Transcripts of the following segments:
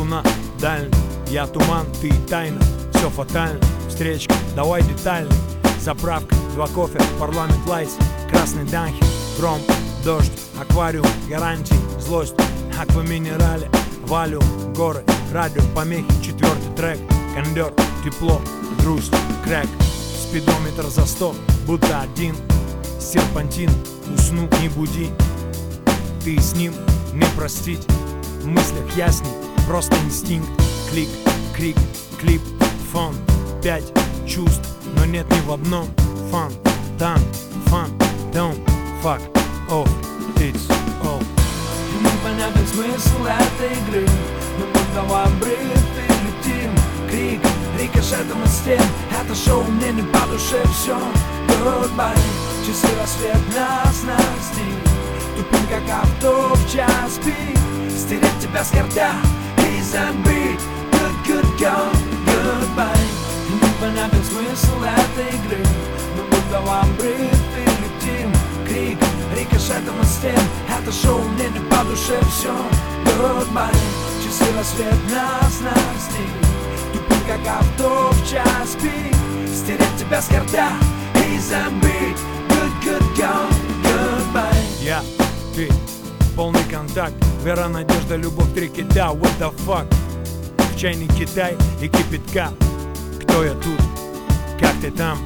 луна дальний, я туман, ты тайна, все фатально, встречка, давай детальный. Заправка, 2 кофе, парламент лайтс, красный данхи, гром, дождь, аквариум, гарантии, злость, акваминерале, валюм, горы, радио, помехи, 4-й трек, кондер, тепло, грусть, крэк, спидометр за 100, будто один, серпантин, усну, не буди, ты с ним не простить, в мыслях ясней, просто инстинкт, клик, крик, клип, фон, 5 чувств, но нет ни в одном, фан, дан, фан, don't fuck off, it's all. Непонятный смысл этой игры, но будто в обрыв и летим. Крик, рикошетом от стен, это шоу мне не по душе, все. Goodbye, часы рассвет нас настиг. Тупим как авто в час пик. Стереть тебя с карта и забыть. Good girl, goodbye. Непонятный смысл этой игры, но будто в обрыв и летим. Крик, рикошетом от стен, это шоу мне не по душе, все. Goodbye, часы рассвет нас настиг. Тупим как авто в час пик. Стереть тебя с карта и забыть. Good girl, goodbye. Я, ты, полный контакт, вера, надежда, любовь, 3 кита, what the fuck. В чайник Китай и кипятка. Кто я тут? Как ты там?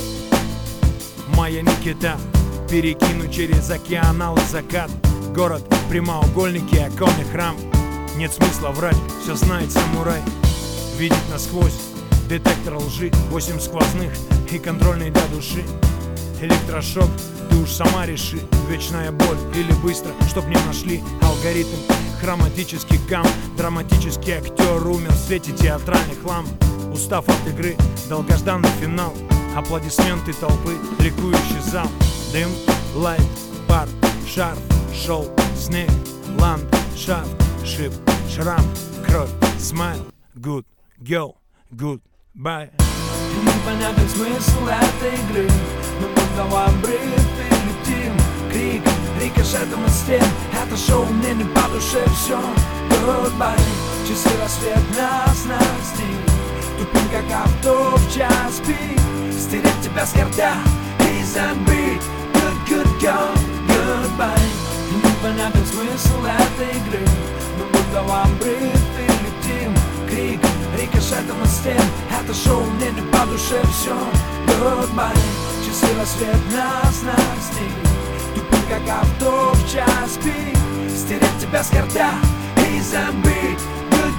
Моя Никита. Перекину через океанал и закат. Город, прямоугольники, оконный храм. Нет смысла врать, все знает самурай. Видит насквозь, детектор лжи, 8 сквозных и контрольный до души. Электрошок, ты уж сама реши. Вечная боль или быстро, чтоб не нашли. Алгоритм, хроматический гамм. Драматический актер умер в свете театральных ламп. Устав от игры, долгожданный финал. Аплодисменты толпы, ликующий зал. Дым, лайт, пар, шарф, шоу, снег, ландшафт, шип, шрам, кровь, смайл, good girl, goodbye. Непонятный смысл этой игры, но будто в обрыв и летим. Крик, рикошетом от стен, это шоу мне не по душе, все. Goodbye, часы рассвет нас настиг. Тупим как авто в час пик. Стереть тебя с карта и забыть. Good girl, goodbye. Непонятный смысл этой игры, но будто в обрыв и летим. Крик, рикошетом от стен, это шоу мне не по душе, все. Goodbye, часы рассвет нас настиг. Тупим как авто в час пик. Стереть тебя с карта и забыть.